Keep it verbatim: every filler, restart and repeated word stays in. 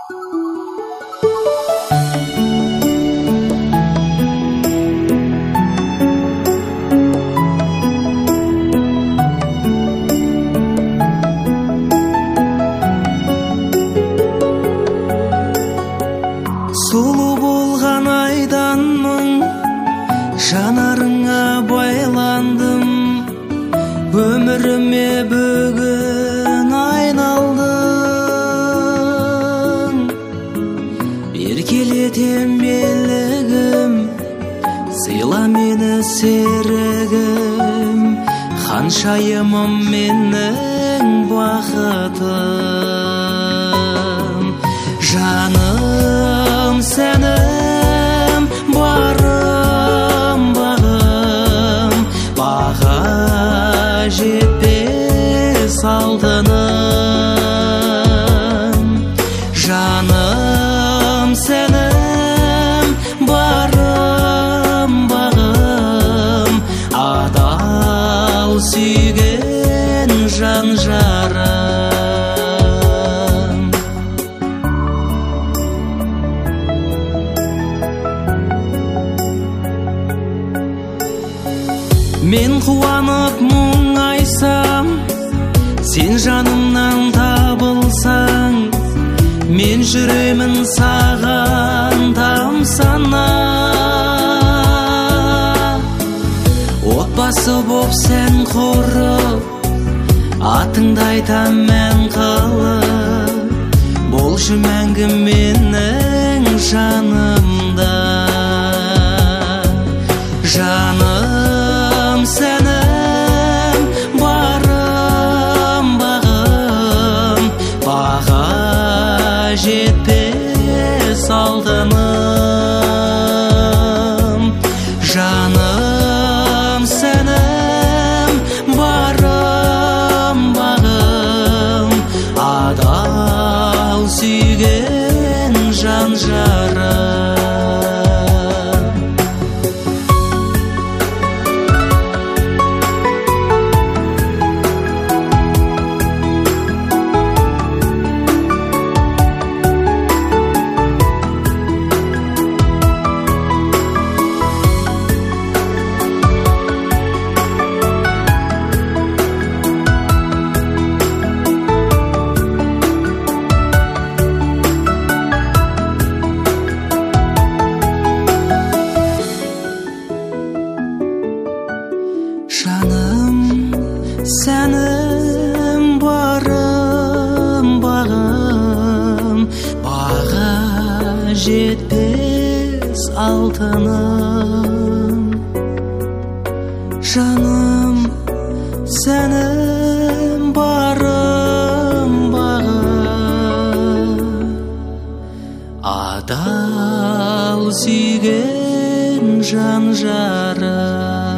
Сұлу болған айданмын, жанарыңа байландым, өміріме бүгін айналдың. Еркелетем белігім, сыйла мені серігім, ханшайымым менің бақытым. Жаным сәнім, барым бағым, баға жетпес алтыным. Жаным сәнім, барым бағым, адал сүйген жан жарым. Мен қуанып мұңайсам, сен жанымнан табылсаң, мен жүремін саған тамсана. Отбасы боп сен құрып, атыңды айтам мен қалып, болшы мәңгі менің жанымда. Жаным сәнім, барым бағым, баға жетпес алтыным. Жаным сәнім, барым бағым, адал сүйген жан жарым. Жаным сәнім, барым бағым, баға жетпес алтыным. Жаным сәнім, барым бағым, адал сүйген жан жарым.